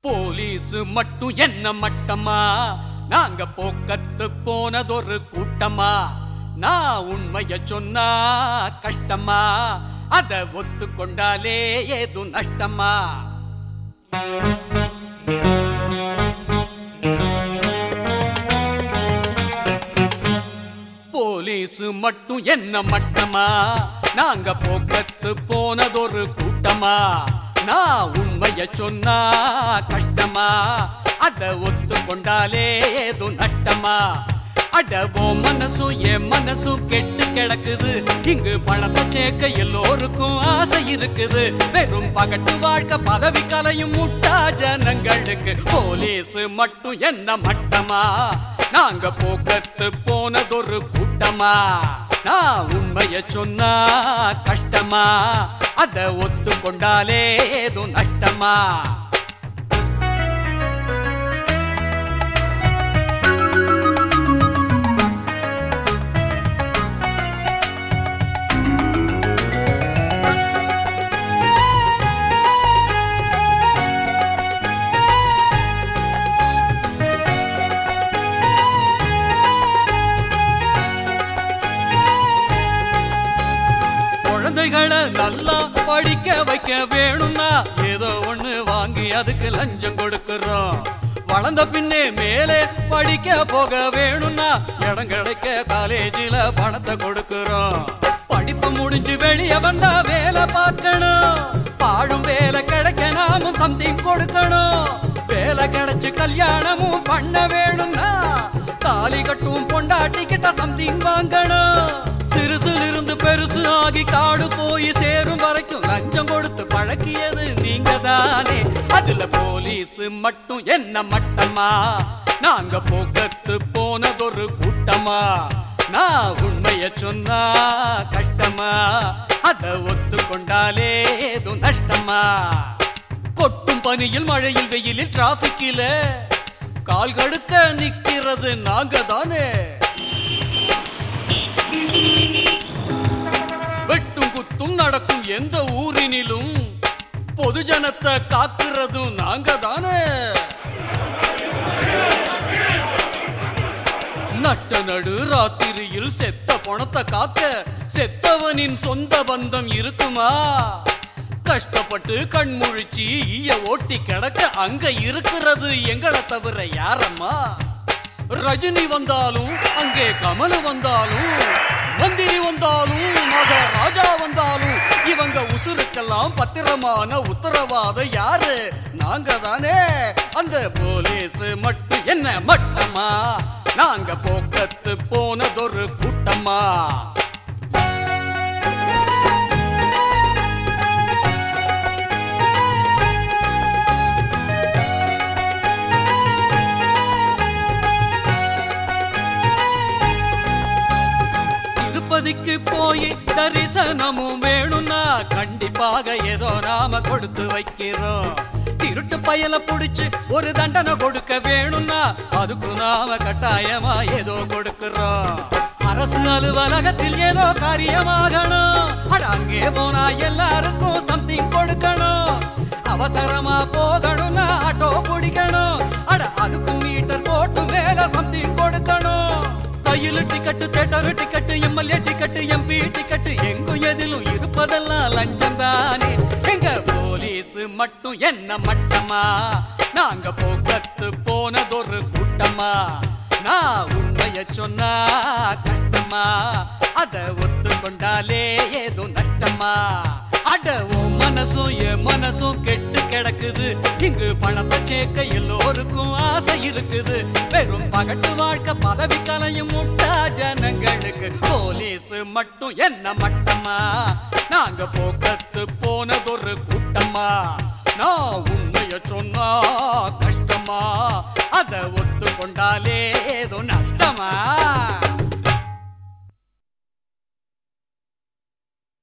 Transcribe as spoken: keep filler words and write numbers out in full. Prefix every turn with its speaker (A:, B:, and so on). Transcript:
A: Police மட்டும் என்ன மட்டமா, நாங்க போக்கத்து போனதொரு கூட்டமா. நான் உண்மைய சொன்னா கஷ்டமா, அத ஒத்துக்கொண்டாலே ஏது நஷ்டமா. போலீஸ் மட்டும் என்ன மட்டமா, நாங்க போக்கத்து போனதொரு கூட்டமா. நான் உண்மைய சொன்னா கஷ்டமா, அத ஒத்துக்கொண்டாலே ஏதோ நட்டமா. அடவோ மனசும் என் மனசும் கெட்டு கிடக்குது. இங்கு பணத்தை சேர்க்க எல்லோருக்கும் ஆசை இருக்குது. வெறும் பகட்டு வாழ்க்கை பதவி கலையும் முட்டா ஜனங்களுக்கு. போலீஸ் மட்டும் என்ன மட்டமா, நாங்க போக்கத்து போனதொரு கூட்டமா. நான் உண்மைய சொன்னா கஷ்டமா, அத ஒத்துக்கொண்டாலே ஏதோ நஷ்டமா. குழந்தைகளை நல்லா படிக்க வைக்க வேணும்னா ஏதோ ஒண்ணு வாங்கி அதுக்கு லஞ்சம் கொடுக்கிறோம். வளர்ந்த பின்னே மேலே படிக்க போக வேணும்னா இடம் கிடைக்க காலேஜில பணத்தை கொடுக்கிறோம். படிப்பு முடிஞ்சு வெளியே வந்தா வேலை பார்க்கணும். பாழும் வேலை கிடைக்க நாமும் சம்திங் கொடுக்கணும். வேலை கிடைச்சு கல்யாணமும் பண்ண வேணும்னா தாலி கட்டும் பொண்டாட்டி கிட்ட சம்திங் வாங்கணும். சிறுசுல இருந்து பெருசு ஆகி காடு போய் சேரும் வரைக்கும் லஞ்சம் கொடுத்து பழக்கியது நீங்க தானே. அதுல போலீஸ் மட்டும் என்ன மட்டமா, நாங்க போக்கத்து போனதொரு கூட்டமா. நான் உண்மைய சொன்னா கஷ்டமா, அத ஒத்துக்கொண்டாலே ஏதோ நஷ்டமா. கொட்டும் பனியில் மழையில் வெயிலில் டிராபிக்கில கால் கடுக்க நிக்கிறது நாங்க தானே. வெட்டும் குத்தும் நடக்கும் எந்த ஊரினிலும் பொதுஜனத்தை காக்கிறதும் நாங்க தானே. நட்ட நடு ராத்திரியில் செத்த பணத்தை காக்க செத்தவனின் சொந்த பந்தம் இருக்குமா? கஷ்டப்பட்டு கண்முழிச்சு ஈய ஓட்டி கிடக்க அங்க இருக்கிறது எங்களை தவிர யாரம்மா? ரஜினி வந்தாலும் அங்கே கமல் வந்தாலும் மந்திரி வந்தாலும் மகாராஜா வந்தாலும் இவங்க உசுருக்கெல்லாம் பத்திரமான உத்தரவாதம் யாரு? நாங்க தானே. அந்த போலீஸ் மட்டும் என்ன மட்டமா, நாங்க போக்கத்து போனதொரு கூட்டமா. திருப்பதிக்கு போய் தரிசனமும் வேணும்னா கண்டிப்பாக ஏதோ நாம கொடுத்து வைக்கிறோம். திருட்டு பயல புடிச்சு ஒரு தண்டனை கொடுக்க வேணும்னா அதுக்கு நாம கட்டாயமா ஏதோ கொடுக்கிறோம். அரசு அலுவலகத்தில் ஏதோ காரியமாகணும். அட அங்கே போனா எல்லாருக்கும் சம்திங் கொடுக்கணும். அவசரமா போகணும்னா ஆட்டோ பிடிக்கணும். அட அதுக்கு மீட்டர் போட்டு மேல சம்திங் கொடுக்கணும். கையில் ticket, theatre ticket, MLA ticket, MP ticket, எங்கும் எதிலும் இருப்பதெல்லாம் லஞ்சம் தானே. எங்க போலீஸ் மட்டும் என்ன மட்டமா, நாங்க போக்கத்து போனதொரு கூட்டமா. நான் உண்மைய சொன்னா கஷ்டமா, அத ஒத்துக்கொண்டாலே ஏதோ நஷ்டமா. அடவோ மனசும் என் மனசும் கெட்டு கிடக்குது. இங்கு பணத்தை சேர்க்க எல்லோருக்கும் ஆசை இருக்குது. வெறும் பகட்டு வாழ்க்கை பதவி கலையும் முட்டா ஜனங்களுக்கு. போலீஸ் மட்டும் என்ன மட்டமா, நாங்க போக்கத்து போனதொரு கூட்டமா. நான் உண்மைய